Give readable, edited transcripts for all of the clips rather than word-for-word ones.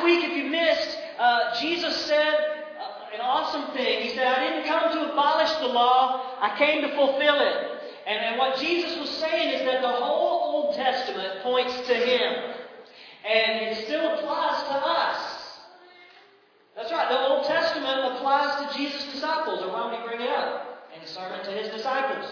week, if you missed, Jesus said an awesome thing. He said, I didn't come to abolish the law, I came to fulfill it. And what Jesus was saying is that the whole Old Testament points to Him. And it still applies to us. That's right, the Old Testament applies to Jesus' disciples, or why don't we bring it up in the sermon to His disciples?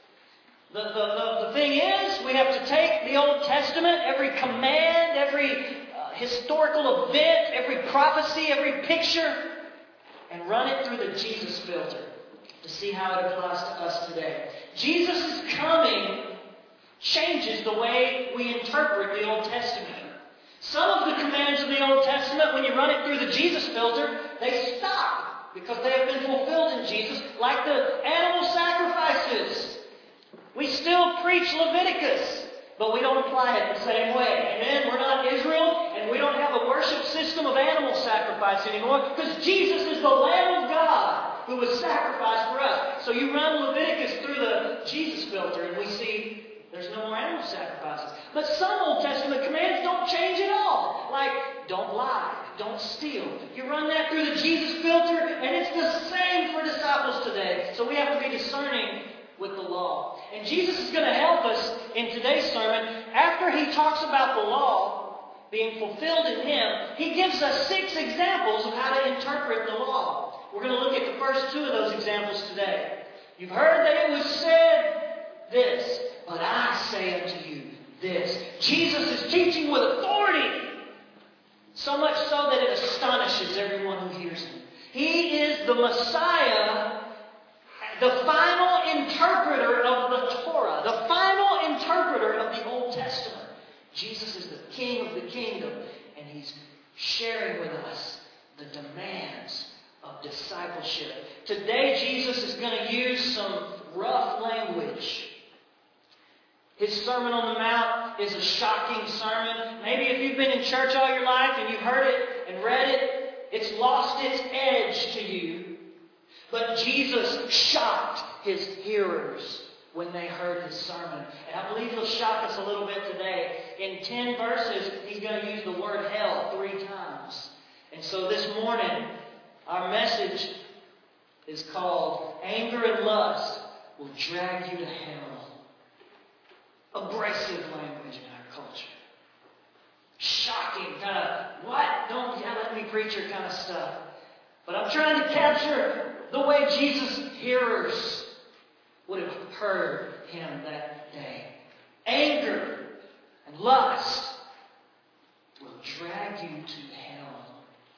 The thing is, we have to take the Old Testament, every command, every historical event, every prophecy, every picture, and run it through the Jesus filter to see how it applies to us today. Jesus' coming changes the way we interpret the Old Testament. Some of the commands of the Old Testament, when you run it through the Jesus filter, they stop because they have been fulfilled in Jesus, like the animal sacrifices. We still preach Leviticus, but we don't apply it the same way. Amen? We're not Israel, and we don't have a worship system of animal sacrifice anymore, because Jesus is the Lamb of God who was sacrificed for us. So you run Leviticus through the Jesus filter, and we see there's no more animal sacrifices. But some Old Testament commands don't change at all. Like, don't lie, don't steal. You run that through the Jesus filter, and it's the same for disciples today. So we have to be discerning with the law. And Jesus is going to help us in today's sermon. After He talks about the law being fulfilled in Him, He gives us 6 examples of how to interpret the law. We're going to look at the first 2 of those examples today. You've heard that it was said this, but I say unto you this. Jesus is teaching with authority, so much so that it astonishes everyone who hears Him. He is the Messiah, the final interpreter of the Torah, the final interpreter of the Old Testament. Jesus is the King of the kingdom, and He's sharing with us the demands of discipleship. Today, Jesus is going to use some rough language. His Sermon on the Mount is a shocking sermon. Maybe if you've been in church all your life and you've heard it and read it, it's lost its edge to you. But Jesus shocked His hearers when they heard His sermon. And I believe He'll shock us a little bit today. In 10 verses, He's going to use the word hell 3 times. And so this morning, our message is called Anger and Lust Will Drag You to Hell. Abrasive language in our culture. Shocking, kind of, what? Don't yell at me, preacher kind of stuff. But I'm trying to capture the way Jesus' hearers would have heard Him that day. Anger and lust will drag you to hell.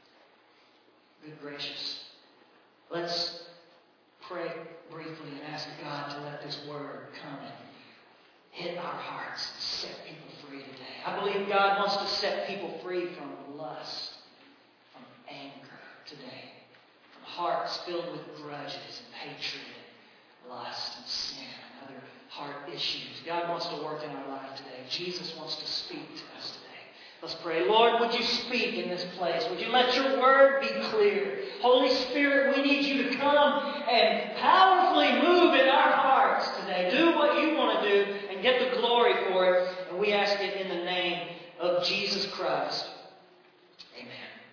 Good gracious. Let's pray briefly and ask God to let this word come and hit our hearts and set people free today. I believe God wants to set people free from lust, from anger today, from hearts filled with grudges and hatred, lust and sin and other heart issues. God wants to work in our life today. Jesus wants to speak to us today. Let's pray. Lord, would You speak in this place? Would You let Your word be clear? Holy Spirit, we need You to come and powerfully move in our hearts today. Do what You want to do and get the glory for it. And we ask it in the name of Jesus Christ. Amen.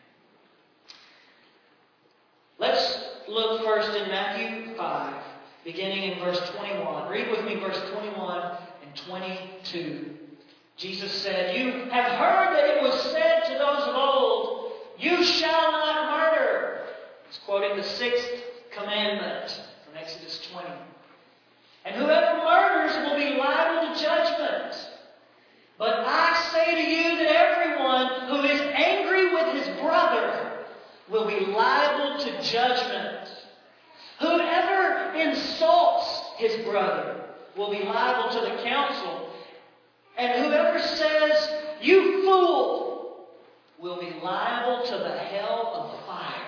Let's look first in Matthew 5, beginning in verse 21. Read with me verse 21 and 22. Jesus said, You have heard that it was said to those of old, You shall not murder. He's quoting the 6th commandment from Exodus 20. And whoever murders will be liable to judgment. But I say to you that everyone who is angry with his brother will be liable to judgment. Whoever insults his brother will be liable to the council. And whoever says, You fool, will be liable to the hell of fire.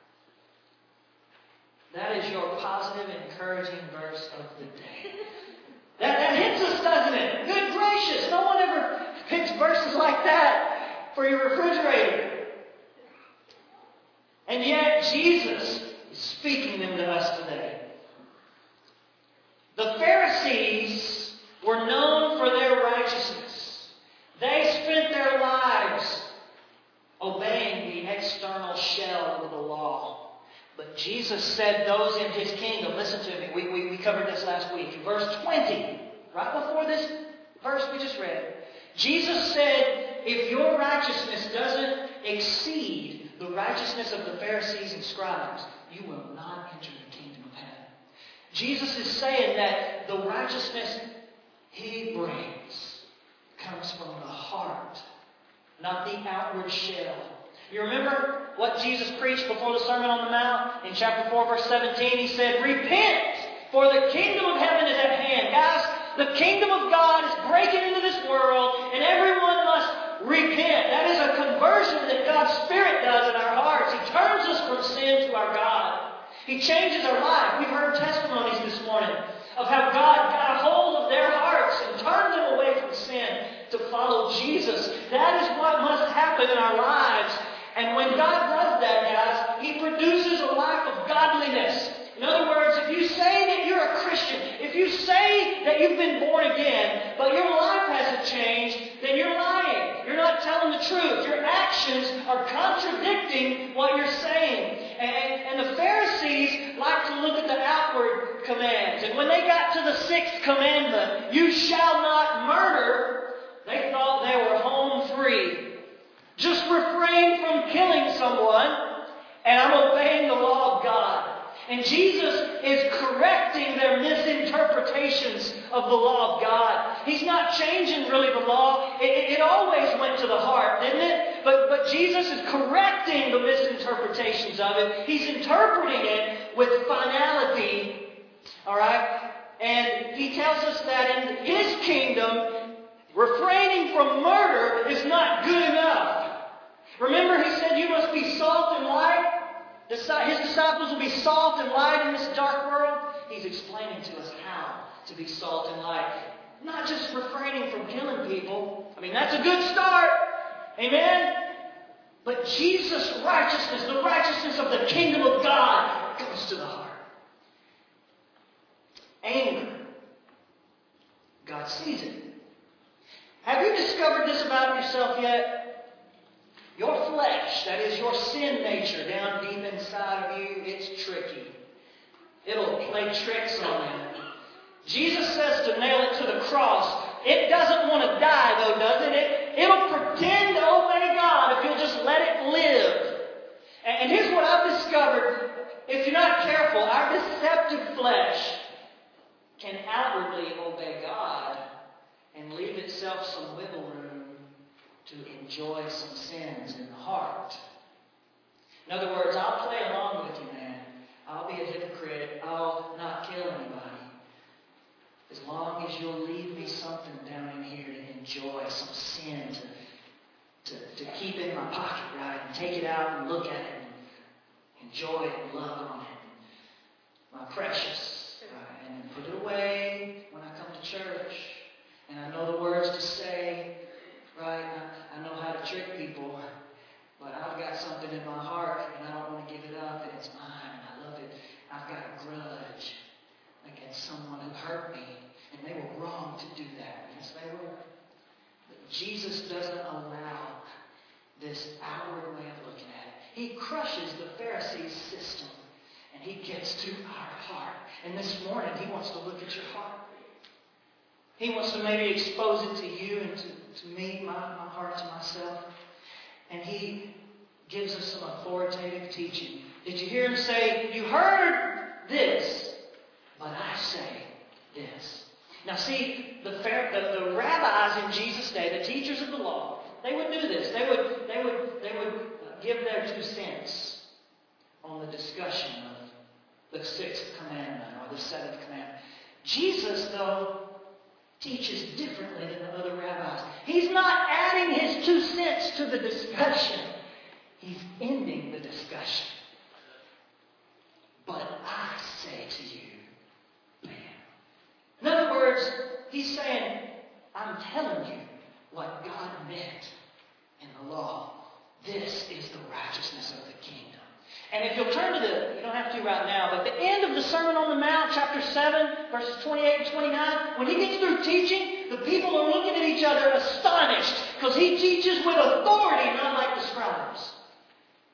That is your positive, encouraging verse of the day. That hits us, doesn't it? Good gracious. No one ever picks verses like that for your refrigerator. And yet Jesus is speaking them to us today. The Pharisees were known for their righteousness. They spent their lives obeying external shell of the law. But Jesus said those in His kingdom, listen to me, we covered this last week. Verse 20, right before this verse we just read, Jesus said, if your righteousness doesn't exceed the righteousness of the Pharisees and scribes, you will not enter the kingdom of heaven. Jesus is saying that the righteousness He brings comes from the heart, not the outward shell. You remember what Jesus preached before the Sermon on the Mount? In chapter 4, verse 17, He said, repent, for the kingdom of heaven is at hand. Guys, the kingdom of God is breaking into this world, and everyone must repent. That is a conversion that God's Spirit does in our hearts. He turns us from sin to our God. He changes our life. We've heard testimonies this morning of how God got a hold of their hearts and turned them away from sin to follow Jesus. That is what must happen in our lives. And when God does that, guys, He produces a life of godliness. In other words, if you say that you're a Christian, if you say that you've been born again, but your life hasn't changed, then you're lying. You're not telling the truth. Your actions are contradicting what you're saying. And the Pharisees like to look at the outward commands. And when they got to the 6th commandment, you shall not murder, they thought they were home free. Just refrain from killing someone, and I'm obeying the law of God. And Jesus is correcting their misinterpretations of the law of God. He's not changing really the law. It always went to the heart, didn't it? But Jesus is correcting the misinterpretations of it. He's interpreting it with finality. Alright? And He tells us that in His kingdom, refraining from murder is not good enough. Remember, He said you must be salt and light? His disciples will be salt and light in this dark world. He's explaining to us how to be salt and light. Not just refraining from killing people. I mean, that's a good start. Amen? But Jesus' righteousness, the righteousness of the kingdom of God, goes to the heart. Anger. God sees it. Have you discovered this about yourself yet? Your flesh, that is your sin nature down deep inside of you, it's tricky. It'll play tricks on you. Jesus says to nail it to the cross. It doesn't want to die though, does it? It'll pretend to obey God if you'll just let it live. And here's what I've discovered. If you're not careful, our deceptive flesh can outwardly obey God and leave itself some wiggle room to enjoy some sins in the heart. In other words, I'll play along with you, man. I'll be a hypocrite. I'll not kill anybody. As long as you'll leave me something down in here to enjoy, some sin to keep in my pocket, right? And take it out and look at it and enjoy it and love on it. My precious, right? And put it away when I come to church. And I know the words to say. Right? I know how to trick people, but I've got something in my heart and I don't want to give it up, and it's mine. I love it. I've got a grudge against someone who hurt me, and they were wrong to do that. Yes, they were. But Jesus doesn't allow this outward way of looking at it. He crushes the Pharisees' system, and He gets to our heart. And this morning, He wants to look at your heart. He wants to maybe expose it to you and to me, my heart, to myself. And He gives us some authoritative teaching. Did you hear Him say, you heard this, but I say this. Now see, the rabbis in Jesus' day, the teachers of the law, they would do this. They would give their 2 cents on the discussion of the 6th commandment or the 7th commandment. Jesus, though, teaches differently than the other rabbis. He's not adding His 2 cents to the discussion. He's ending the discussion. But I say to you, bam. In other words, He's saying, I'm telling you what God meant in the law. This is the righteousness of the kingdom. And if you'll turn to you don't have to right now, but the end of the Sermon on the Mount, chapter 7, verses 28 and 29, when He gets through teaching, the people are looking at each other astonished because He teaches with authority, not like the scribes.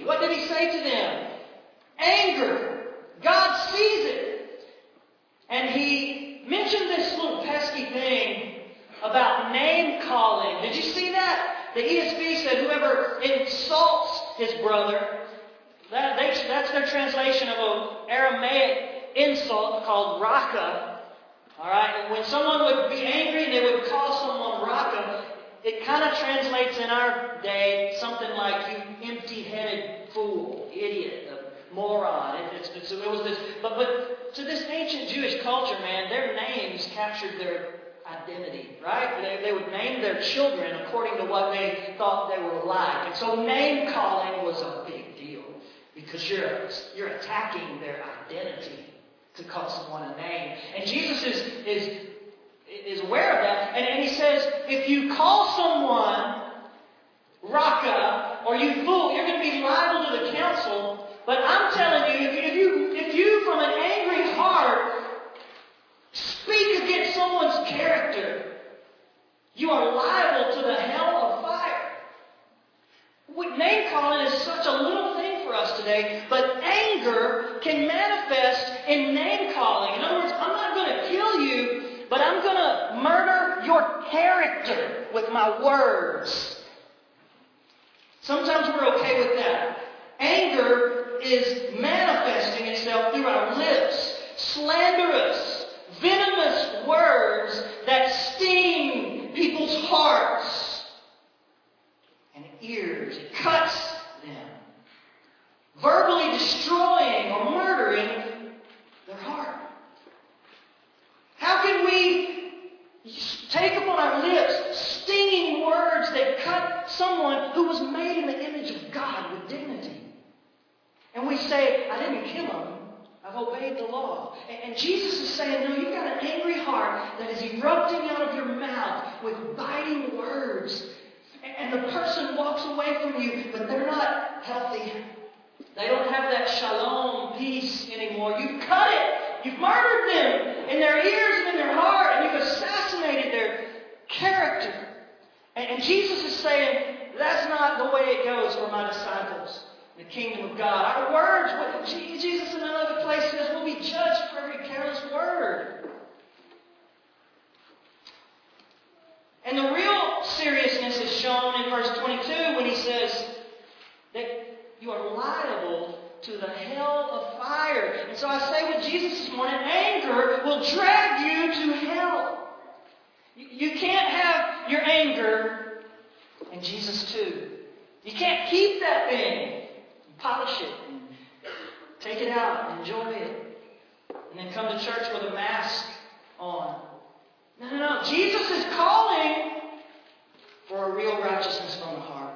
What did he say to them? Anger. God sees it. And he mentioned this little pesky thing about name calling. Did you see that? The ESV said whoever insults his brother, that's their translation of an Aramaic insult called raka. Alright, and when someone would be angry and they would call someone raka, it kind of translates in our day something like you empty-headed fool, idiot, moron. It was this, but to this ancient Jewish culture, man, their names captured their identity, right? They would name their children according to what they thought they were like. And so name calling was a big deal because you're attacking their identity to call someone a name. And Jesus is aware of that. And he says, if you call someone raka or you fool, you're going to be liable to the council. But I'm telling you, if you from an angry heart speak against someone's character, you are liable to the hell of fire. Name calling is such a little thing for us today, but anger can manifest in name calling. In other words, I'm not going to kill you, but I'm going to murder your character with my words. Sometimes we're okay with that. Anger is manifesting itself through our lips. Slanderous, venomous words that sting people's hearts and ears. It cuts them. Verbally destroying or murdering their heart. How can we take upon our lips stinging words that cut someone who was made in the image of God with dignity? And we say, I didn't kill him. I've obeyed the law. And Jesus is saying, no, you've got an angry heart that is erupting out of your mouth with biting words. And the person walks away from you, but they're not healthy. They don't have that shalom, peace anymore. You've cut it. You've murdered them in their ears and in their heart. And you've assassinated their character. And Jesus is saying, that's not the way it goes for my disciples. The kingdom of God. Our words, Jesus in another place says, will be judged for every careless word. And the real seriousness is shown in verse 22 when he says that you are liable to the hell of fire. And so I say with Jesus this morning, anger will drag you to hell. You can't have your anger and Jesus too. You can't keep that thing. Polish it and take it out and enjoy it. And then come to church with a mask on. No. Jesus is calling for a real righteousness from the heart.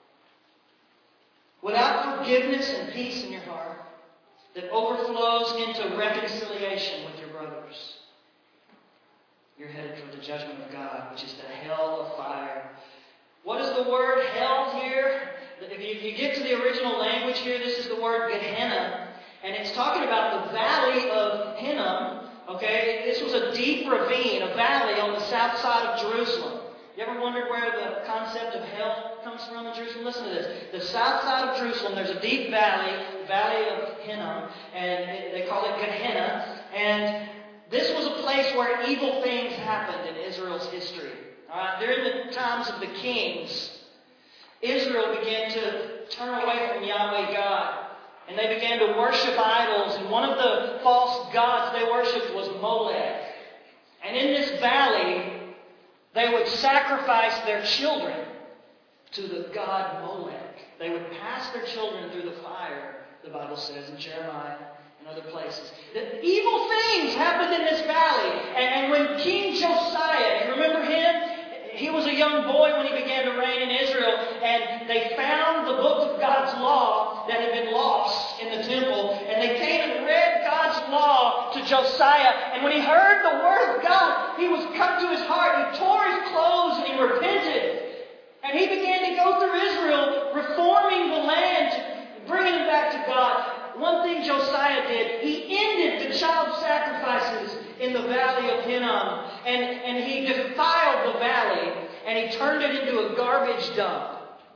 Without forgiveness and peace in your heart that overflows into reconciliation with your brothers, you're headed for the judgment of God, which is the hell of fire. What is the word hell here? If you get to the original language here, this is the word Gehenna. And it's talking about the valley of Hinnom. Okay, this was a deep ravine, a valley on the south side of Jerusalem. You ever wondered where the concept of hell comes from in Jerusalem? Listen to this. The south side of Jerusalem, there's a deep valley, the valley of Hinnom, and they call it Gehenna. And this was a place where evil things happened in Israel's history. All right, during the times of the kings, Israel began to turn away from Yahweh God. And they began to worship idols. And one of the false gods they worshipped was Molech. And in this valley, they would sacrifice their children to the god Molech. They would pass their children through the fire, the Bible says in Jeremiah and other places. The evil things happened in this valley. And when King Josiah, you remember him? He was a young boy when he began to reign in Israel, and they found the book of God's law that had been lost in the temple, and they came and read God's law to Josiah, and when he heard the word of God, he was cut to his heart. He tore his clothes and he repented, and he began to go through Israel, reforming the land, bringing it back to God. One thing Josiah did, he ended the child sacrifices in the valley of Hinnom, and he defiled the valley, and he turned it into a garbage dump.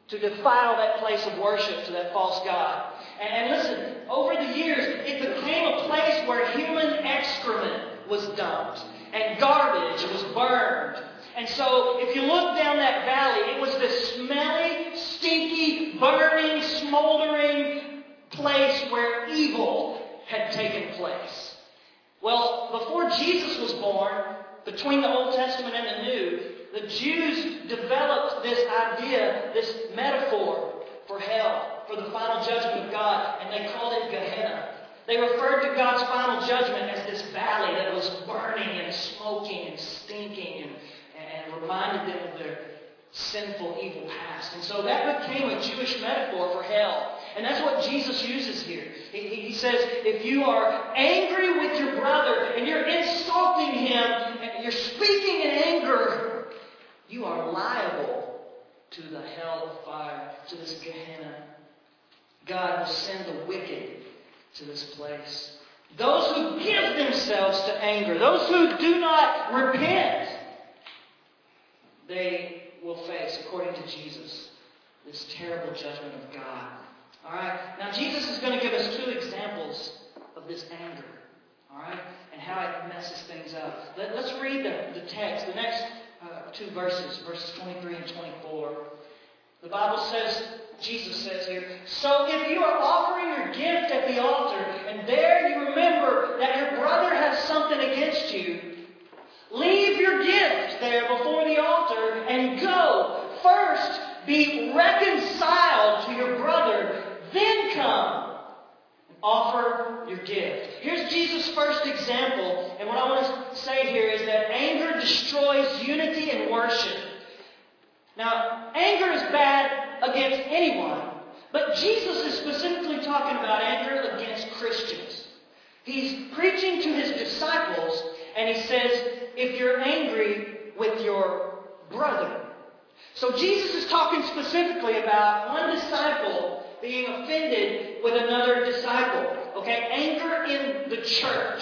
to defile that place of worship to that false god. And listen, over the years, it became a place where human excrement was dumped and garbage was burned. And so, if you look down that valley, it was this smelly, stinky, burning, smoldering place where evil had taken place. Well, before Jesus was born, between the Old Testament and the New, the Jews developed this idea, this metaphor for hell, for the final judgment of God, and they called it Gehenna. They referred to God's final judgment as this valley that was burning and smoking and stinking and reminded them of their sinful, evil past. And so that became a Jewish metaphor for hell. And that's what Jesus uses here. He says, if you are angry with your brother and you're insulting him and you're speaking in anger, you are liable to the hell of fire, to this Gehenna. God will send the wicked to this place. Those who give themselves to anger, those who do not repent, they will face, according to Jesus, this terrible judgment of God. All right? Now, Jesus is going to give us two examples of this anger. All right? And how it messes things up. Let's read the text, the next two verses 23 and 24. The Bible says, Jesus says here, so if you are offering your gift at the altar, and there you remember that your brother has something against you, leave your gift there before the altar and go. First, be reconciled to your brother. Then come and offer your gift. Here's Jesus' first example. And what I want to say here is that anger destroys unity and worship. Now, anger is bad against anyone. But Jesus is specifically talking about anger against Christians. He's preaching to his disciples. And he says, if you're angry with your brother. So Jesus is talking specifically about one disciple being offended with another disciple. Okay? Anger in the church.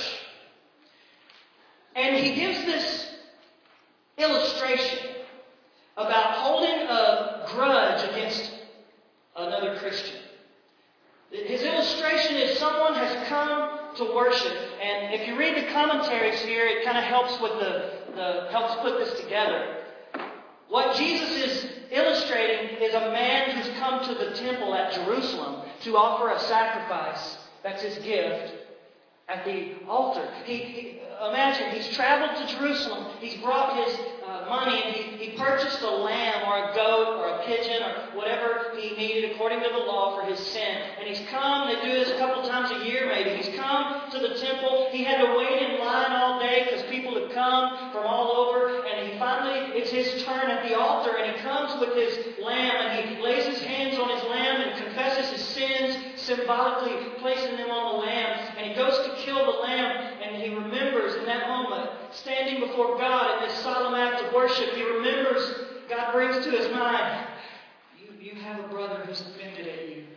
And he gives this illustration about holding a grudge against another Christian. His illustration is someone has come to worship, and if you read the commentaries here, it kind of helps with helps put this together. What Jesus is illustrating is a man who's come to the temple at Jerusalem to offer a sacrifice. That's his gift at the altar. Imagine he's traveled to Jerusalem. He's brought his money, and he purchased a lamb or a goat or a pigeon or whatever he needed according to the law for his sin. And he's come, they do this a couple times a year maybe. He's come to the temple. He had to wait in line all day because people had come from all over. And he finally, it's his turn at the altar, and he comes with his lamb, and he lays his hands on his lamb and confesses his sins, symbolically placing them on the lamb. And he goes to kill the lamb, and he remembers in that moment, standing before God in this solemn act of worship, he remembers, God brings to his mind, you have a brother who's offended at you.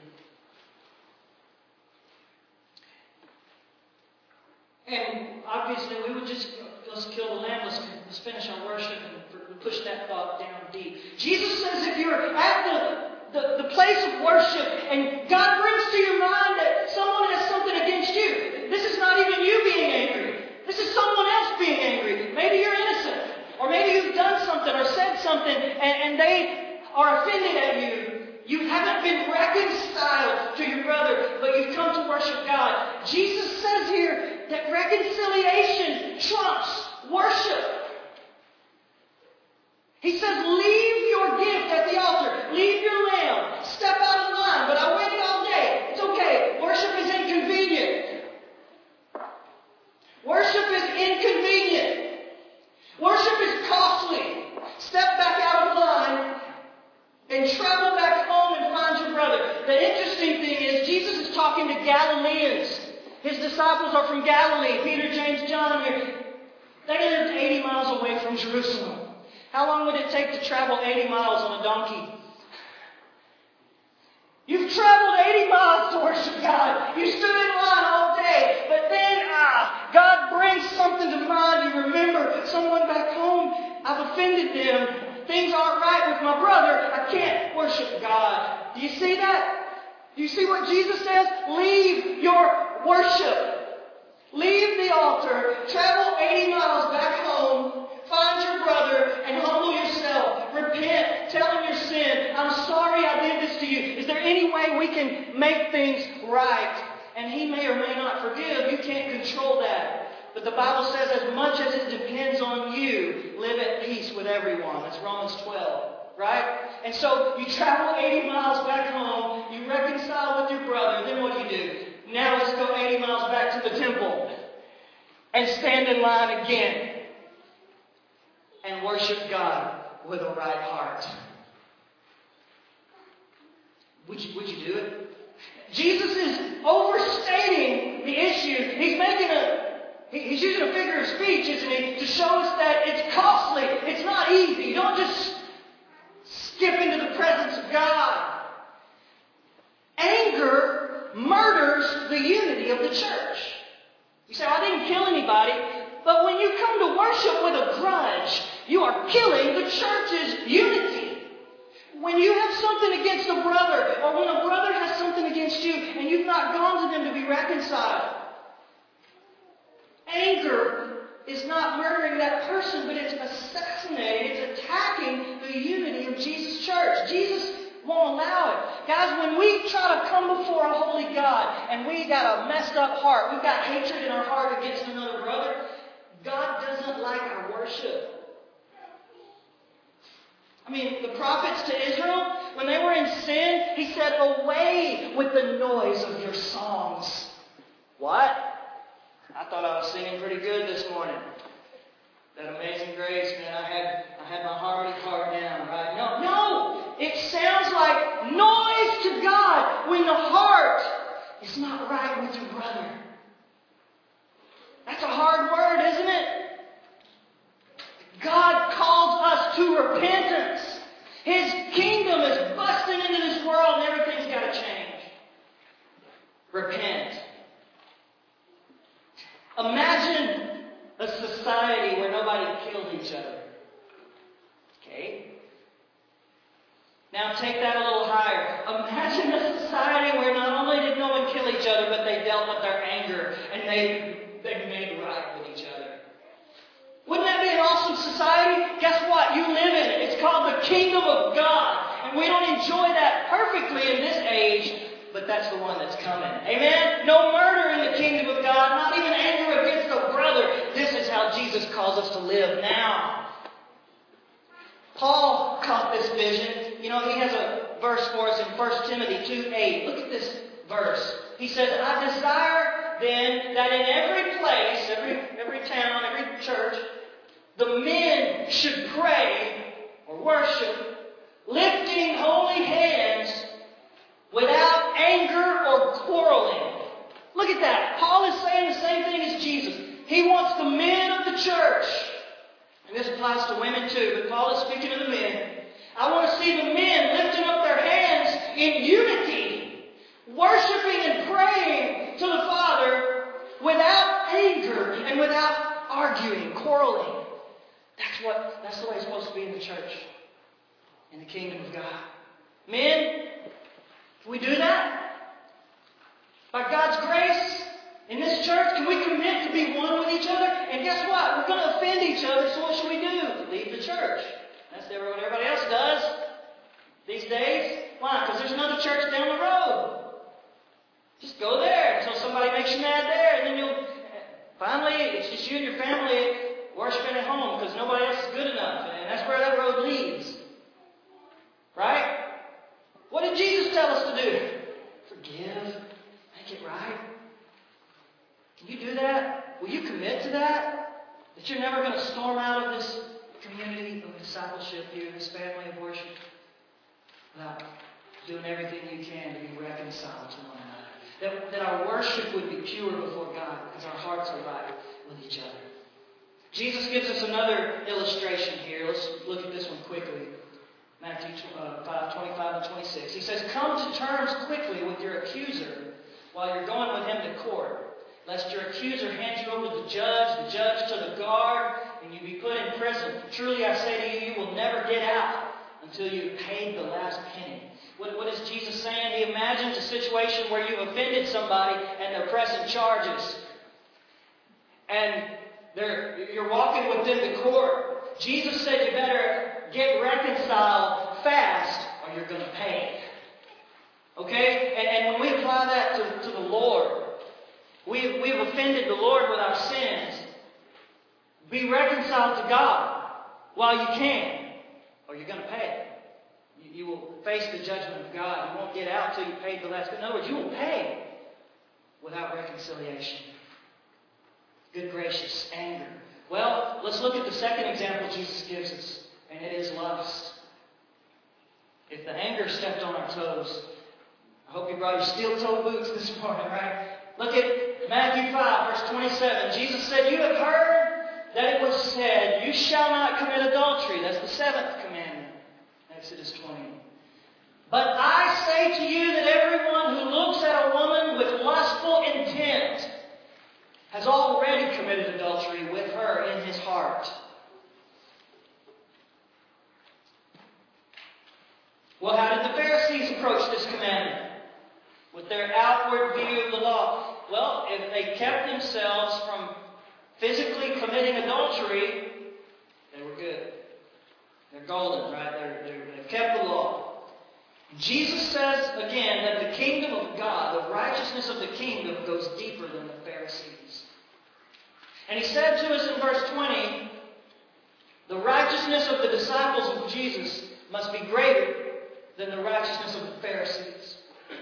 And obviously we would just, let's kill the lamb, let's finish our worship and push that thought down deep. Jesus says if you're at the place of worship and God brings to your mind that someone has something against you, this is not even you being angry. This is someone else being angry. Maybe you're innocent. Or maybe you've done something or said something and they are offended at you. You haven't been reconciled to your brother, but you've come to worship God. Jesus says here that reconciliation trumps worship. He says, leave your gift at the altar. Leave your lamb. Step out of line. But I waited all day. It's okay. Worship is inconvenient. Worship is inconvenient. Worship is costly. Step back out of line and travel back home and find your brother. The interesting thing is Jesus is talking to Galileans. His disciples are from Galilee. Peter, James, John here. They lived 80 miles away from Jerusalem. How long would it take to travel 80 miles on a donkey? You've traveled 80 miles to worship God. You stood in line all day. But then, God brings something to mind. You remember someone back home. I've offended them. things aren't right with my brother, I can't worship God. Do you see that? Do you see what Jesus says? Leave your worship. Leave the altar, travel 80 miles back home, find your brother, and humble yourself. Repent, tell him your sin. I'm sorry I did this to you. Is there any way we can make things right? And he may or may not forgive. You can't control that. But the Bible says as much as it depends on you, live at peace with everyone. That's Romans 12. Right? And so you travel 80 miles back home, you reconcile with your brother, then what do? Now let's go 80 miles back to the temple and stand in line again and worship God with a right heart. Would you do it? Jesus is overstating the issue. He's using a figure of speech, isn't he, to show us that it's costly. It's not easy. You don't just skip into the presence of God. Anger murders the unity of the church. You say, I didn't kill anybody. But when you come to worship with a grudge, you are killing the church's unity. When you have something against a brother, or when a brother has something against you, and you've not gone to them to be reconciled, anger is not murdering that person, but it's assassinating, it's attacking the unity of Jesus' church. Jesus won't allow it. Guys, when we try to come before a holy God and we got a messed up heart, we've got hatred in our heart against another brother, God doesn't like our worship. I mean, the prophets to Israel, when they were in sin, he said, away with the noise of your songs. What? I thought I was singing pretty good this morning. That Amazing Grace, man, I had my harmony part down, right? No, it sounds like noise to God when the heart is not right with your brother. That's a hard word, isn't it? God calls us to repentance. His kingdom is busting into this world and everything's got to change. Repent. Imagine a society where nobody killed each other. Okay? Now take that a little higher. Imagine a society where not only did no one kill each other, but they dealt with their anger and they made right with each other. Wouldn't that be an awesome society? Guess what? You live in it. It's called the kingdom of God. And we don't enjoy that perfectly in this age, but that's the one that's coming. Amen? No murder in the kingdom of God, not even anger against a brother. This is how Jesus calls us to live now. Paul caught this vision. You know, he has a verse for us in 1 Timothy 2:8. Look at this verse. He says, I desire then that in every place, every town, every church, the men should pray or worship, lifting holy hands without anger or quarreling. Look at that. Paul is saying the same thing as Jesus. He wants the men of the church, and this applies to women too, but Paul is speaking to the men. I want to see the men lifting up their hands in unity, worshiping and praying to the Father without anger and without arguing, quarreling. That's the way it's supposed to be in the church, in the kingdom of God. Men, can we do that? By God's grace, in this church, can we commit to be one with each other? And guess what? We're going to offend each other, so what should we do? Leave the church. That's what everybody else does these days. Why? Because there's another church down the road. Just go there until somebody makes you mad there, and then finally, it's just you and your family worshiping at home because nobody else is good enough. And that's where that road leads. Right? What did Jesus tell us to do? Forgive. Make it right. Can you do that? Will you commit to that? That you're never going to storm out of this community of discipleship here, this family of worship, without doing everything you can to be reconciled to one another. That our worship would be pure before God because our hearts are right with each other. Jesus gives us another illustration here. Let's look at this one quickly. Matthew 5:25 and 26. He says, come to terms quickly with your accuser while you're going with him to court, lest your accuser hand you over to the judge to the guard, and you be put in prison. Truly I say to you, you will never get out until you've paid the last penny. What is Jesus saying? He imagines a situation where you've offended somebody and they're pressing charges. And you're walking with them to court. Jesus said you better get reconciled fast or you're going to pay. Okay? And when we apply that to the Lord, we've offended the Lord with our sins. Be reconciled to God while you can, or you're going to pay. You will face the judgment of God. You won't get out till you paid the last. In other words, you will pay without reconciliation. Good gracious, anger. Well, let's look at the second example Jesus gives us, and it is lust. If the anger stepped on our toes, I hope you brought your steel-toed boots this morning, right? Look at Matthew 5, verse 27. Jesus said, you have heard that it was said, you shall not commit adultery. That's the seventh commandment. Exodus 20. But I say to you that everyone who looks at a woman with lustful intent has already committed adultery with her in his heart. Well, how did the Pharisees approach this commandment? With their outward view of the law. Well, if they kept themselves from physically committing adultery, they were good. They're golden, right? They've kept the law. Jesus says again that the kingdom of God, the righteousness of the kingdom, goes deeper than the Pharisees. And he said to us in verse 20, the righteousness of the disciples of Jesus must be greater than the righteousness of the Pharisees.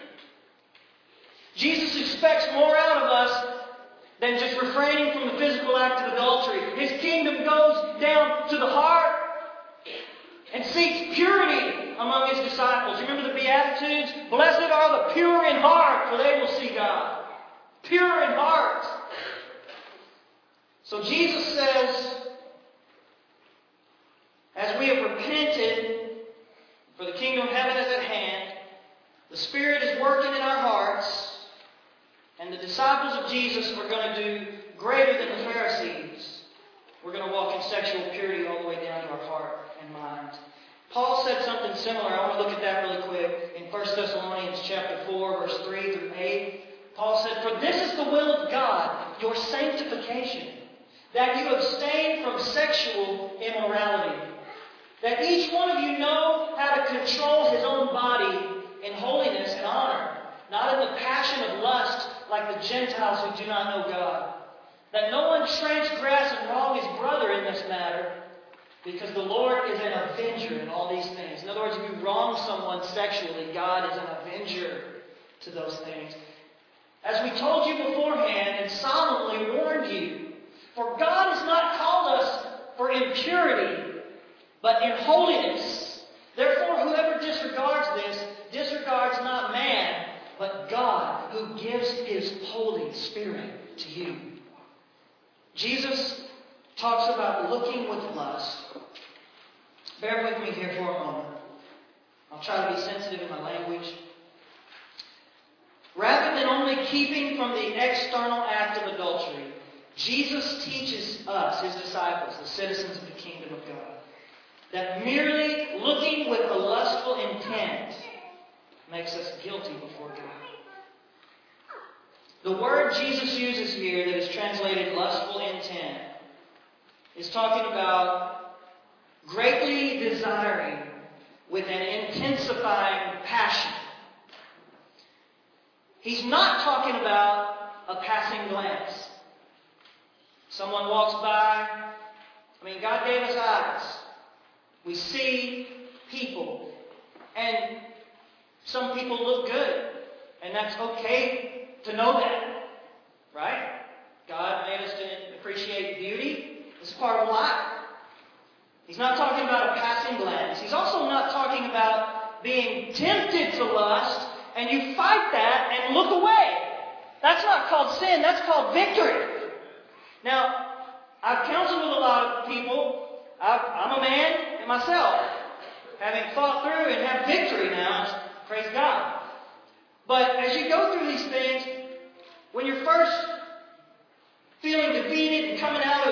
Jesus expects more out of us than just refraining from the physical act of adultery. His kingdom goes down to the heart and seeks purity among His disciples. You remember the Beatitudes? Blessed are the pure in heart, for they will see God. Pure in heart. So Jesus says, as we have repented, for the kingdom of heaven is at hand, the Spirit is working in our hearts, and the disciples of Jesus are going to do greater than the Pharisees. We're going to walk in sexual purity all the way down to our heart and mind. Paul said something similar. I want to look at that really quick. In 1 Thessalonians chapter 4, verse 3 through 8. Paul said, for this is the will of God, your sanctification, that you abstain from sexual immorality, that each one of you know how to control his own body in holiness and honor, not in the passion of lust like the Gentiles who do not know God, that no one transgress and wrong his brother in this matter, because the Lord is an avenger in all these things. In other words, if you wrong someone sexually, God is an avenger to those things. As we told you beforehand and solemnly warned you, for God has not called us for impurity, but in holiness. Therefore, whoever disregards this, disregards not man, but God, who gives His Holy Spirit to you. Jesus talks about looking with lust. Bear with me here for a moment. I'll try to be sensitive in my language. Rather than only keeping from the external act of adultery, Jesus teaches us, His disciples, the citizens of the kingdom of God, that merely looking with a lustful intent makes us guilty before God. The word Jesus uses here that is translated lustful intent is talking about greatly desiring with an intensifying passion. He's not talking about a passing glance. Someone walks by. God gave us eyes. We see people. And some people look good. And that's okay to know that. Right? God made us to appreciate beauty. It's part of life. He's not talking about a passing glance. He's also not talking about being tempted to lust and you fight that and look away. That's not called sin. That's called victory. Now, I've counseled with a lot of people. I'm a man and myself, having fought through and have victory now. Praise God. But as you go through these things, when you're first feeling defeated and coming out of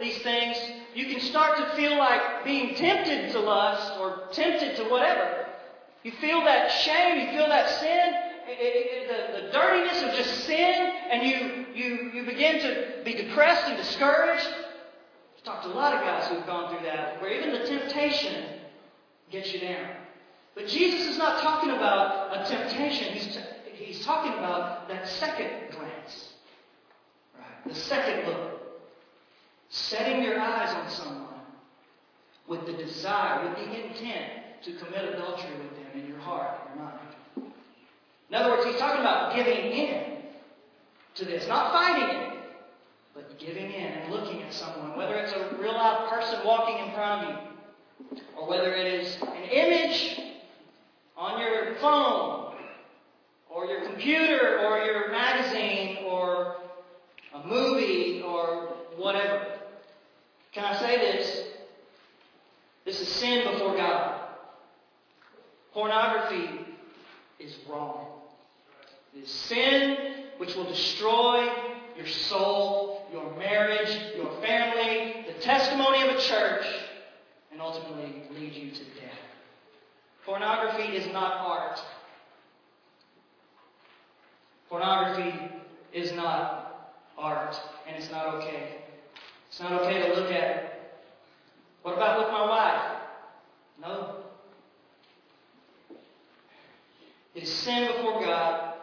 these things, you can start to feel like being tempted to lust or tempted to whatever. You feel that shame, you feel that sin, the dirtiness of just sin, and you begin to be depressed and discouraged. I've talked to a lot of guys who have gone through that, where even the temptation gets you down. But Jesus is not talking about a temptation. He's talking about that second glance. Right? The second look. Setting your eyes on someone with the desire, with the intent to commit adultery with them in your heart, in your mind. In other words, he's talking about giving in to this. Not fighting it, but giving in and looking at someone. Whether it's a real live person walking in front of you, or whether it is an image on your phone, or your computer, or your magazine, or a movie, or whatever. Can I say this? This is sin before God. Pornography is wrong. It is sin which will destroy your soul, your marriage, your family, the testimony of a church, and ultimately lead you to death. Pornography is not art. Pornography is not art, and it's not okay. It's not okay to look at it. What about with my wife? No. It is sin before God.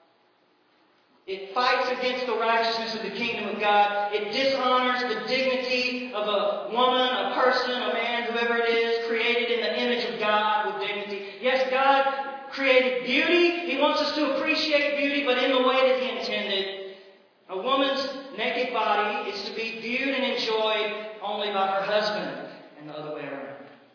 It fights against the righteousness of the kingdom of God. It dishonors the dignity of a woman, a person, a man, whoever it is, created in the image of God with dignity. Yes, God created beauty. He wants us to appreciate beauty, but in the way that He intended. A woman's naked body is to be viewed and enjoyed only by her husband, and the other way around.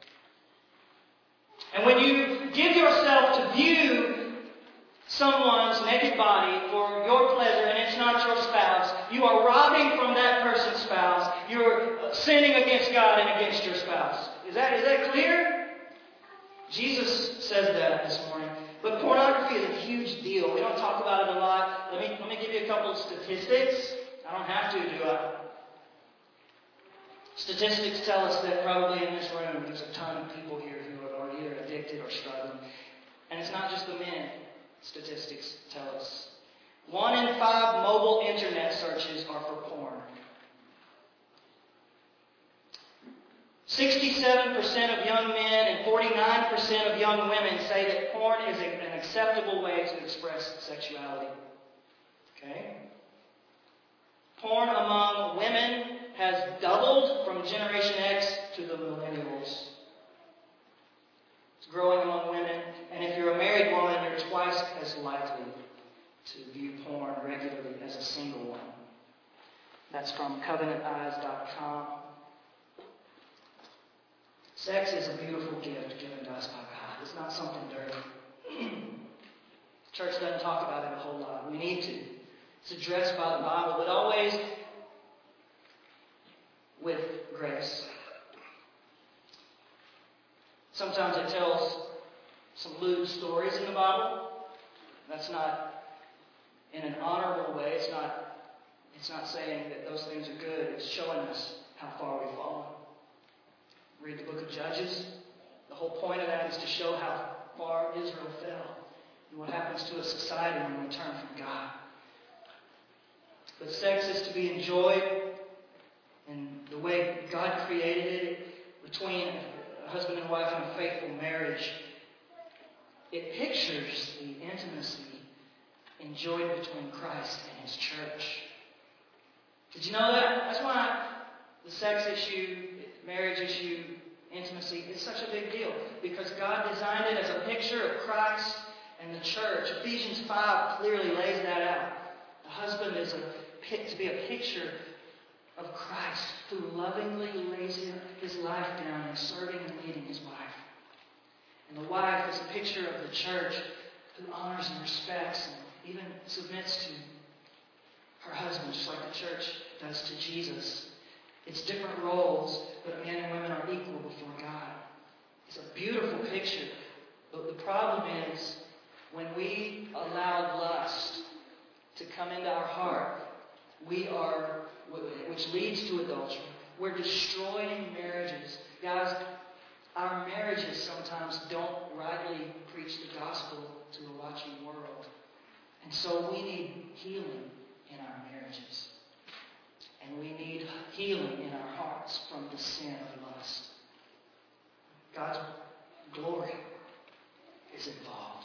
And when you give yourself to view someone's naked body for your pleasure, and it's not your spouse, you are robbing from that person's spouse. You're sinning against God and against your spouse. Is that clear? Jesus says that this morning. But pornography is a huge deal. We don't talk about it a lot. Let me give you a couple of statistics. I don't have to, do I? Statistics tell us that probably in this room there's a ton of people here who are either addicted or struggling. And it's not just the men, statistics tell us. 1 in 5 mobile internet searches are for porn. 67% of young men and 49% of young women say that porn is an acceptable way to express sexuality. Okay? Porn among women has doubled from Generation X to the millennials. It's growing among women. And if you're a married woman, you're twice as likely to view porn regularly as a single one. That's from CovenantEyes.com. Sex is a beautiful gift given to us by God. It's not something dirty. Church doesn't talk about it a whole lot. We need to. It's addressed by the Bible, but always with grace. Sometimes it tells some lewd stories in the Bible. That's not in an honorable way. It's not saying that those things are good. It's showing us how far we've fallen. Read the book of Judges. The whole point of that is to show how far Israel fell and what happens to a society when we turn from God. But sex is to be enjoyed in the way God created it, between a husband and wife in a faithful marriage. It pictures the intimacy enjoyed between Christ and His church. Did you know that? That's why the sex issue, marriage issue, intimacy is such a big deal. Because God designed it as a picture of Christ and the church. Ephesians 5 clearly lays that out. The husband is to be a picture of Christ, who lovingly lays his life down in serving and leading his wife. And the wife is a picture of the church, who honors and respects and even submits to her husband, just like the church does to Jesus. It's different roles, but men and women are equal before God. It's a beautiful picture. But the problem is, when we allow lust to come into our heart, which leads to adultery, We're destroying marriages. Guys, our marriages sometimes don't rightly preach the gospel to a watching world. And so we need healing in our marriages. And we need healing in our hearts from the sin of lust. God's glory is involved.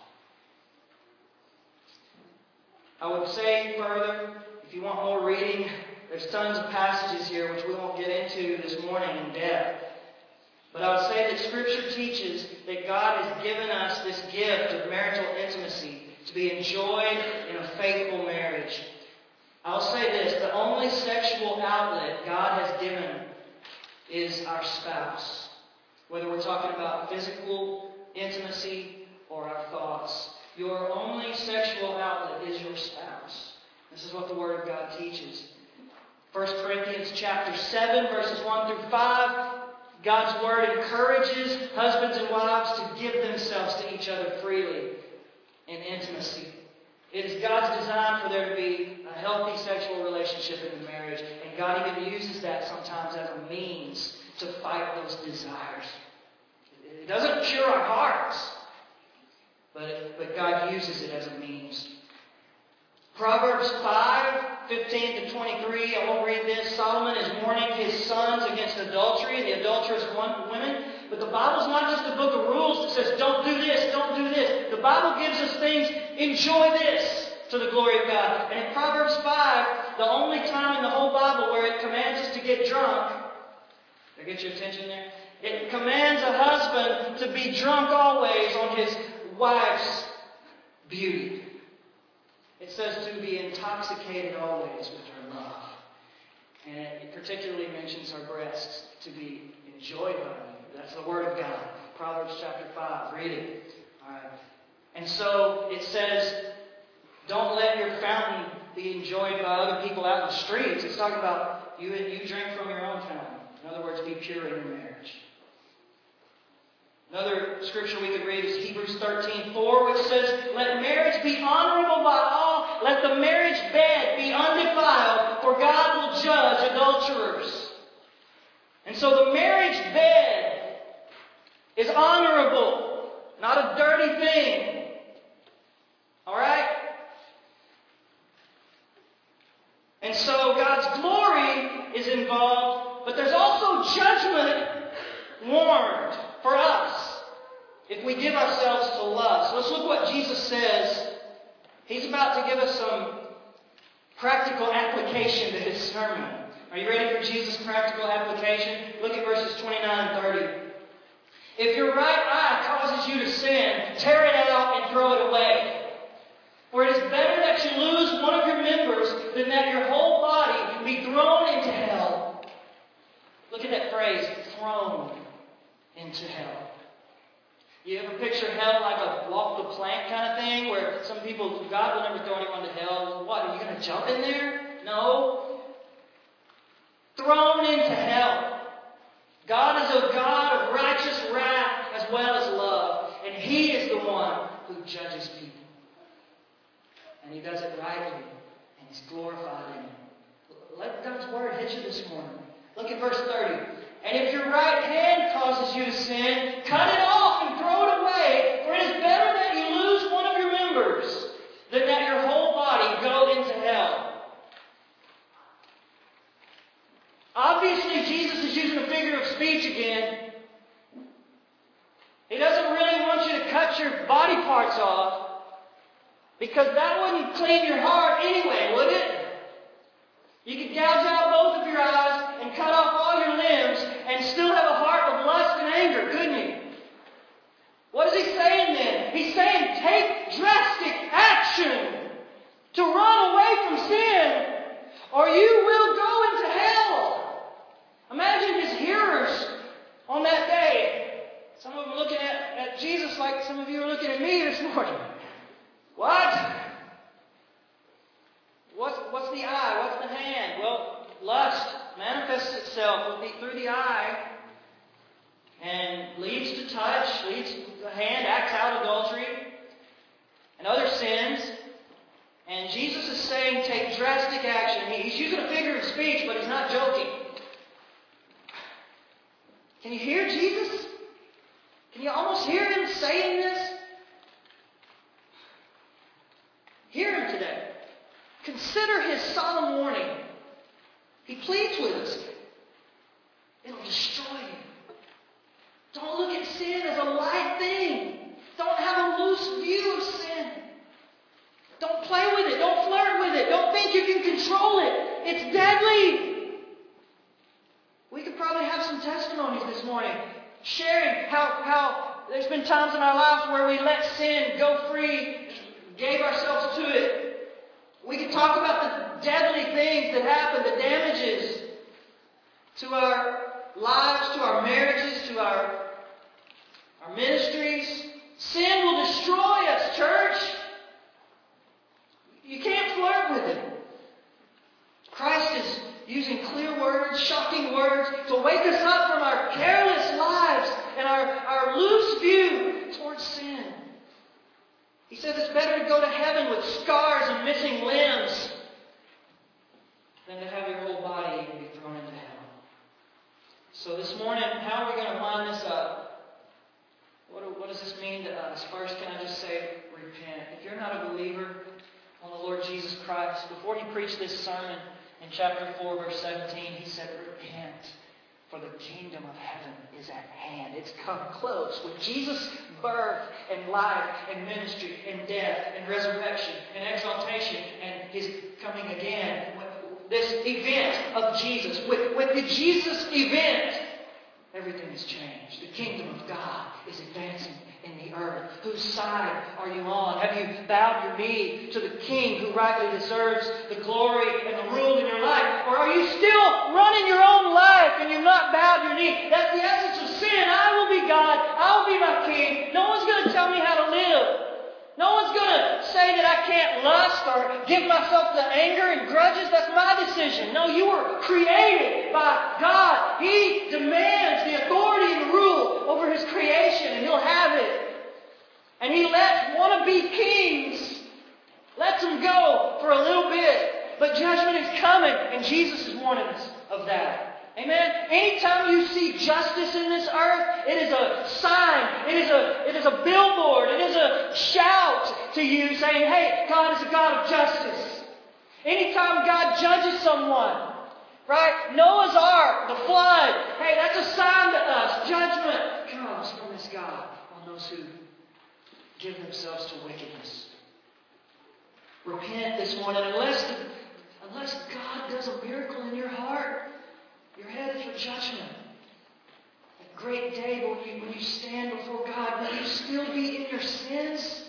I would say further, if you want more reading, there's tons of passages here which we won't get into this morning in depth. But I would say that Scripture teaches that God has given us this gift of marital intimacy to be enjoyed in a faithful marriage. I'll say this, the only sexual outlet God has given is our spouse. Whether we're talking about physical intimacy or our thoughts. Your only sexual outlet is your spouse. This is what the Word of God teaches. 1 Corinthians chapter 7, verses 1 through 5. God's Word encourages husbands and wives to give themselves to each other freely in intimacy. It is God's design for there to be a healthy sexual relationship in the marriage. And God even uses that sometimes as a means to fight those desires. It doesn't cure our hearts, but God uses it as a means. Proverbs 5:15 to 23, I won't read this. Solomon is warning his sons against adultery and the adulterous women. But the Bible's not just a book of rules that says, don't do this, don't do this. The Bible gives us things, enjoy this, to the glory of God. And in Proverbs 5, the only time in the whole Bible where it commands us to get drunk, did I get your attention there? It commands a husband to be drunk always on his wife's beauty. It says to be intoxicated always with her love. And it particularly mentions her breasts to be enjoyed by you. That's the Word of God. Proverbs chapter 5. Read it. All right. And so it says, don't let your fountain be enjoyed by other people out in the streets. It's talking about you drink from your own fountain. In other words, be pure in your marriage. Another scripture we could read is Hebrews 13:4, which says, let marriage be honorable by all. Let the marriage bed be undefiled, for God will judge adulterers. And so the marriage bed is honorable, not a dirty thing. Alright? And so God's glory is involved, but there's also judgment warned for us if we give ourselves to lust. Let's look what Jesus says. He's about to give us some practical application to his sermon. Are you ready for Jesus' practical application? Look at verses 29 and 30. If your right eye causes you to sin, tear it out and throw it away. For it is better that you lose one of your members than that your whole body be thrown into hell. Look at that phrase, thrown into hell. You ever picture hell like a walk the plank kind of thing, where some people, God will never throw anyone to hell. What, are you going to jump in there? No. Thrown into hell. God is a God of righteous wrath as well as love. And He is the one who judges people. And He does it rightly. And He's glorified in it. Let God's Word hit you this morning. Look at verse 30. And if your right hand causes you to sin, cut it off and throw it away. For it is better that you lose one of your members than that your whole body go into hell. Obviously, Jesus is using a figure of speech again. He doesn't really want you to cut your body parts off, because that wouldn't clean your heart anyway, would it? You could gouge out both of your eyes and cut off all your limbs and still have a heart of lust and anger, couldn't you? What is he saying then? He's saying take drastic action to run away from sin, or you will go into hell. Imagine his hearers on that day. Some of them looking at Jesus like some of you are looking at me this morning. What? What's the eye? What's the hand? Well, lust manifests itself through the eye and leads to touch, leads the hand, acts out adultery and other sins. And Jesus is saying take drastic action. He's using a figure of speech, but he's not joking. Can you hear Jesus? Can you almost hear Him saying this? Hear Him today. Consider His solemn warning. He pleads with us. It'll destroy you. Don't look at sin as a light thing. Don't have a loose view of sin. Don't play with it. Don't flirt with it. Don't think you can control it. It's deadly. We could probably have some testimonies this morning sharing how there's been times in our lives where we let sin go free, gave ourselves to it. We could talk about the deadly things that happen, the damages to our lives, to our marriages, to our ministries. Sin will destroy us, church. You can't flirt with it. Christ is using clear words, shocking words, to wake us up from our careless lives and our loose view towards sin. He says it's better to go to heaven with scars and missing limbs than to have your whole body be thrown into hell. So this morning, how are we going to line this up? What does this mean to us? First, can I just say, repent. If you're not a believer on the Lord Jesus Christ, before He preached this sermon in chapter 4, verse 17, He said, repent, for the kingdom of heaven is at hand. It's come close. With Jesus' birth and life and ministry and death and resurrection and exaltation and His coming again, with this event of Jesus, with the Jesus event, everything has changed. The kingdom of God is advancing in the earth. Whose side are you on? Have you bowed your knee to the King who rightly deserves the glory and the rule in your life? Or are you still running your own life and you've not bowed your knee? That's the essence of sin. I will be God. I will be my King. No one's going to tell me how to live. No one's going to say that I can't lust or give myself to anger and grudges. That's my decision. No, you were created by God. He demands the authority and the rule over His creation, and He'll have it. And He lets wannabe kings, lets them go for a little bit. But judgment is coming, and Jesus is warning us of that. Amen? Anytime you see justice in this earth, it is a sign, it is a billboard, it is a shout to you saying, hey, God is a God of justice. Anytime God judges someone, right? Noah's Ark, the flood, hey, that's a sign to us. Judgment comes from this God on those who give themselves to wickedness. Repent this morning. Unless God does a miracle in your heart, you're headed for judgment. A great day when you stand before God, will you still be in your sins?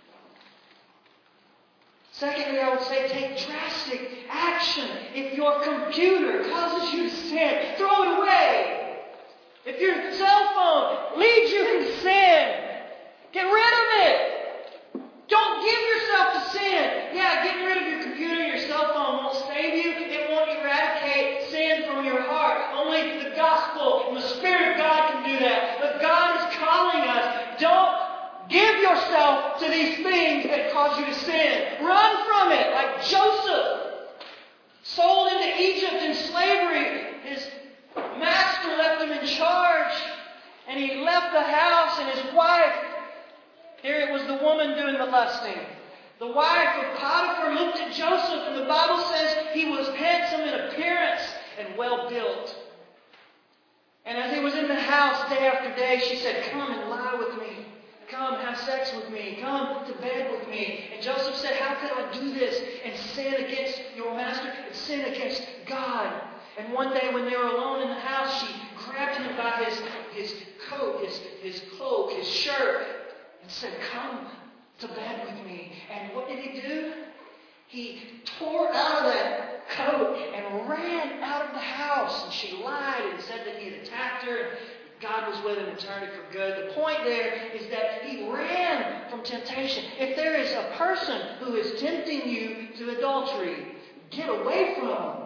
Secondly, I would say take drastic action. If your computer causes you to sin, throw it away. If your cell phone leads you into sin, get rid of it. Don't give yourself to sin. Yeah, getting rid of your computer, your cell phone won't save you. It won't eradicate sin from your heart. Only the gospel and the Spirit of God can do that. But God is calling us. Don't give yourself to these things that cause you to sin. Run from it, like Joseph. Sold into Egypt in slavery. His master left him in charge. And he left the house, and his wife, here it was the woman doing the lusting. The wife of Potiphar looked at Joseph, and the Bible says he was handsome in appearance and well built. And as he was in the house day after day, she said, come and lie with me. Come have sex with me. Come to bed with me. And Joseph said, how could I do this and sin against your master and sin against God? And one day when they were alone in the house, she grabbed him by his coat, his cloak, his shirt, and said, come to bed with me. And what did he do? He tore out of that coat and ran out of the house. And she lied and said that he had attacked her. God was with him and turned it for good. The point there is that he ran from temptation. If there is a person who is tempting you to adultery, get away from him.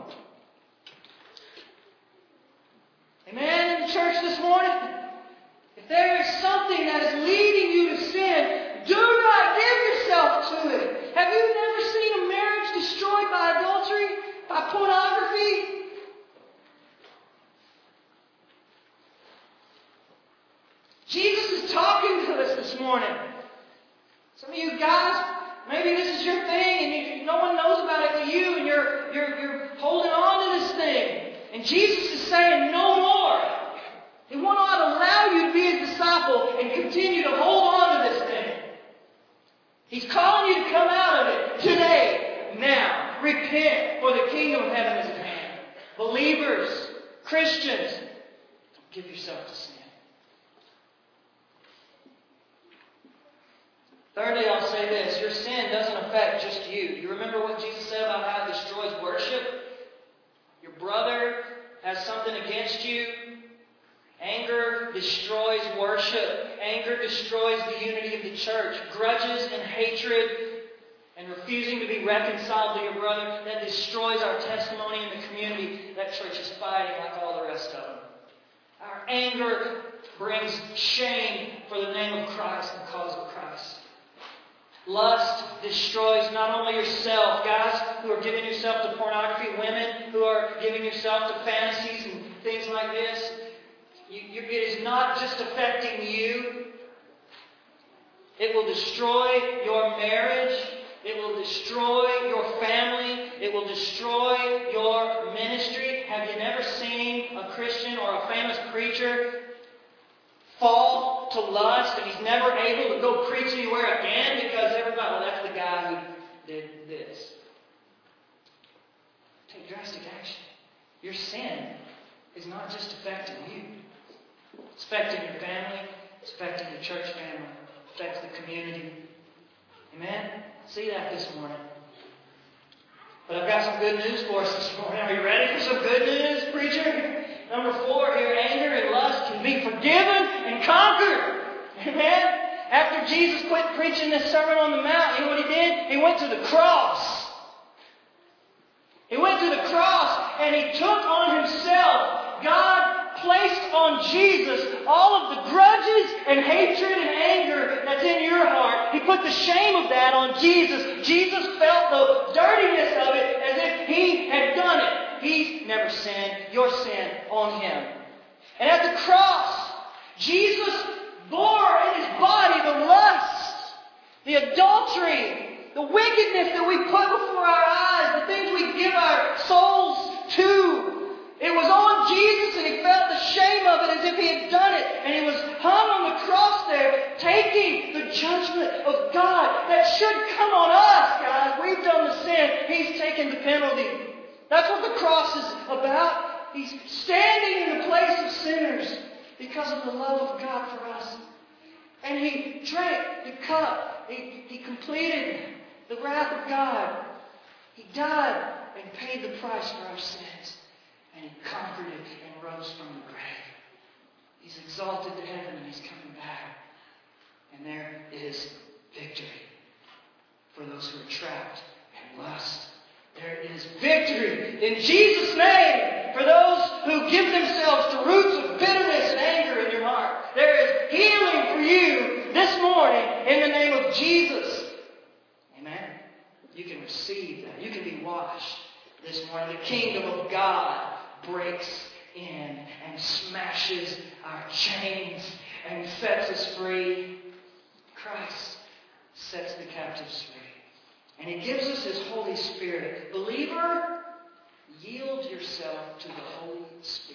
Amen in the church this morning? If there is something that is leading you to sin, do not give yourself to it. Have you never seen a marriage destroyed by adultery, by pornography? morning. Some of you guys, maybe this is your thing and no one knows about it but you, and you're holding on to this thing. And Jesus is saying no more. He will not allow you to be His disciple and continue to hold on to this thing. He's calling you to come out of it today, now. Repent, for the kingdom of heaven is at hand. Believers, Christians, don't give yourself to sin. Thirdly, I'll say this. Your sin doesn't affect just you. You remember what Jesus said about how it destroys worship? Your brother has something against you. Anger destroys worship. Anger destroys the unity of the church. Grudges and hatred and refusing to be reconciled to your brother, that destroys our testimony in the community. That church is fighting like all the rest of them. Our anger brings shame for the name of Christ and the cause of Christ. Lust destroys not only yourself, guys who are giving yourself to pornography, women who are giving yourself to fantasies and things like this. It is not just affecting you. It will destroy your marriage. It will destroy your family. It will destroy your ministry. Have you never seen a Christian or a famous preacher fall to lust and he's never able to go preach anywhere again because everybody, well, that's the guy who did this. Take drastic action. Your sin is not just affecting you. It's affecting your family. It's affecting the church family. It affects the community. Amen? See that this morning. But I've got some good news for us this morning. Are you ready for some good news, preacher? Number 4 here, anger and lust can be forgiven and conquered. Amen? After Jesus quit preaching this Sermon on the Mount, you know what He did? He went to the cross. He went to the cross and He took on Himself. God placed on Jesus all of the grudges and hatred and anger that's in your heart. He put the shame of that on Jesus. Jesus felt the dirtiness of it as if He had done it. He's never sinned. Your sin on Him. And at the cross, Jesus bore in His body the lust, the adultery, the wickedness that we put before our eyes, the things we give our souls to. It was on Jesus and He felt the shame of it as if He had done it. And He was hung on the cross there, taking the judgment of God that should come on us, guys. We've done the sin. He's taken the penalty. That's what the cross is about. He's standing in the place of sinners because of the love of God for us. And He drank the cup. He completed the wrath of God. He died and paid the price for our sins. And He conquered it and rose from the grave. He's exalted to heaven and He's coming back. And there is victory for those who are trapped in lust. There is victory in Jesus' name for those who give themselves to roots of bitterness and anger in your heart. There is healing for you this morning in the name of Jesus. Amen. You can receive that. You can be washed this morning. The kingdom of God breaks in and smashes our chains and sets us free. Christ sets the captives free. And He gives us His Holy Spirit. Believer, yield yourself to the Holy Spirit.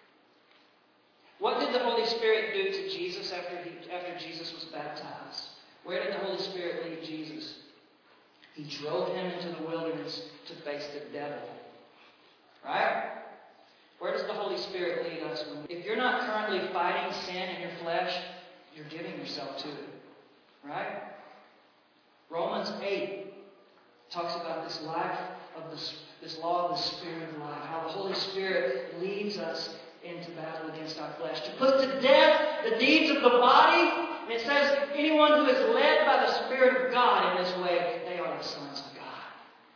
What did the Holy Spirit do to Jesus after Jesus was baptized? Where did the Holy Spirit lead Jesus? He drove Him into the wilderness to face the devil. Right? Where does the Holy Spirit lead us? If you're not currently fighting sin in your flesh, you're giving yourself to it. Right? Romans 8 talks about this life of this law of the Spirit of life. How the Holy Spirit leads us into battle against our flesh. To put to death the deeds of the body. And it says, anyone who is led by the Spirit of God in this way, they are the sons of God.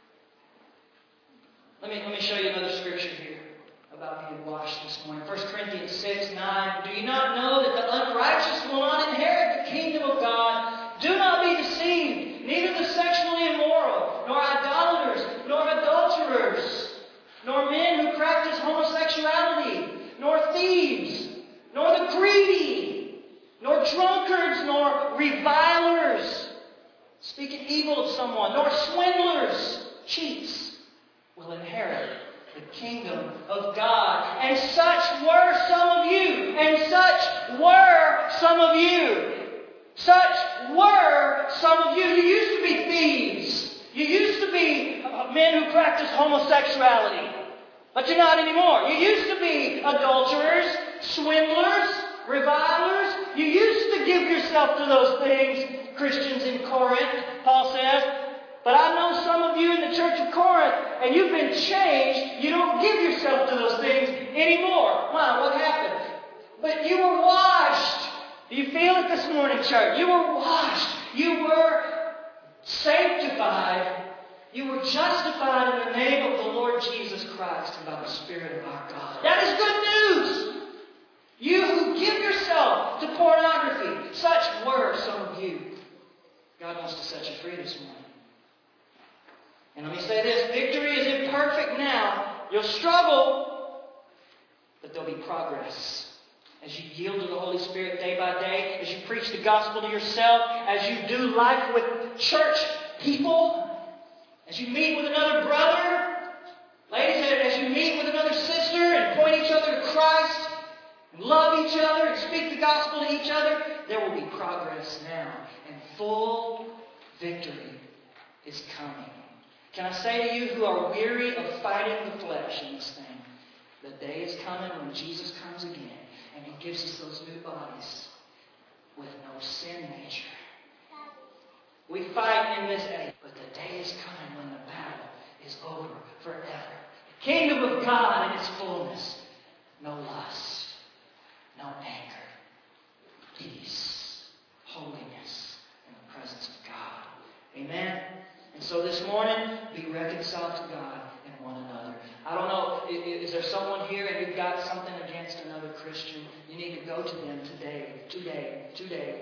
Let me show you another scripture here about being washed this morning. 1 Corinthians 6:9. Do you not know that the unrighteous will not inherit the kingdom of God? Do not be deceived. Neither the sexually immoral, nor idolaters, nor adulterers, nor men who practice homosexuality, nor thieves, nor the greedy, nor drunkards, nor revilers evil of someone, nor swindlers, cheats, will inherit the kingdom of God. And such were some of you. And such were some of you. Such were some of you. You used to be thieves. You used to be men who practiced homosexuality. But you're not anymore. You used to be adulterers, swindlers, revilers. You used to give yourself to those things, Christians in Corinth, Paul says. But I know some of you in the church of Corinth, and you've been changed. You don't give yourself to those things anymore. Wow, what happened? But you were washed. Do you feel it this morning, church? You were washed. You were sanctified. You were justified in the name of the Lord Jesus Christ and by the Spirit of our God. That is good news. You who give yourself to pornography, such were some of you. God wants to set you free this morning. And let me say this, victory is imperfect now. You'll struggle, but there'll be progress. As you yield to the Holy Spirit day by day, as you preach the gospel to yourself, as you do life with church people, as you meet with another brother, ladies, as you meet with another sister and point each other to Christ, and love each other and speak the gospel to each other, there will be progress now. And full victory is coming. Can I say to you who are weary of fighting the flesh in this thing, the day is coming when Jesus comes again and He gives us those new bodies with no sin nature. We fight in this age, but the day is coming when the battle is over forever. The kingdom of God in its fullness. No lust, no anger, peace, holiness in the presence of God. Amen? And so this morning, be reconciled to God and one another. I don't know, is there someone here and you've got something against another Christian? You need to go to them today.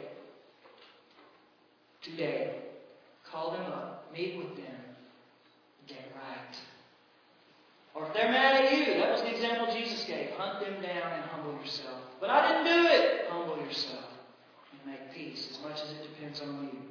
Call them up. Meet with them. Get right. Or if they're mad at you, that was the example Jesus gave. Hunt them down and humble yourself. But I didn't do it. Humble yourself and make peace as much as it depends on you.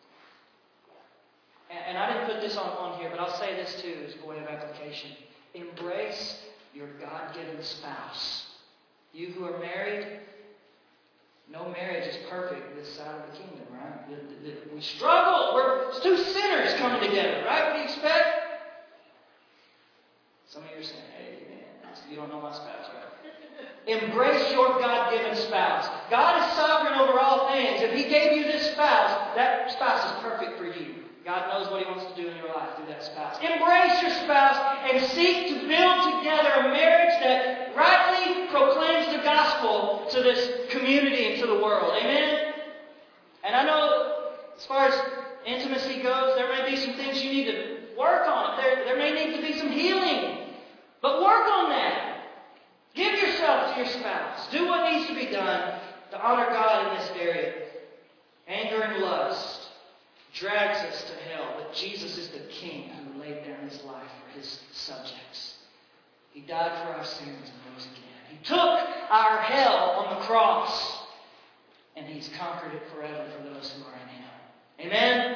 And I didn't put this on here, but I'll say this too as a way of application. Embrace your God-given spouse. You who are married, no marriage is perfect this side of the kingdom, right? We struggle. We're two sinners coming together, right? What do you expect? Some of you are saying, hey, man, you don't know my spouse, right? Embrace your God-given spouse. God is sovereign over all things. If He gave you this spouse, that spouse is perfect for you. God knows what He wants to do in your life through that spouse. Embrace your spouse and seek to build together a marriage that rightly proclaims the gospel to this community and to the world. Amen? And I know as far as intimacy goes, there may be some things you need to work on. There may need to be some healing. But work on that. Give yourself to your spouse. Do what needs to be done to honor God in this area. Anger and lust drags us to hell, but Jesus is the King who laid down His life for His subjects. He died for our sins and rose again. He took our hell on the cross, and He's conquered it forever for those who are in Him. Amen?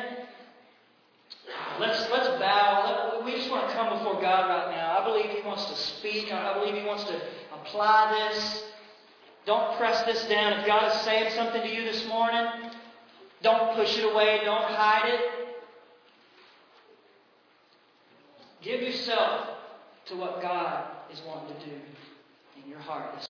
Let's bow. We just want to come before God right now. I believe He wants to speak. I believe He wants to apply this. Don't press this down. If God is saying something to you this morning, don't push it away. Don't hide it. Give yourself to what God is wanting to do in your heart.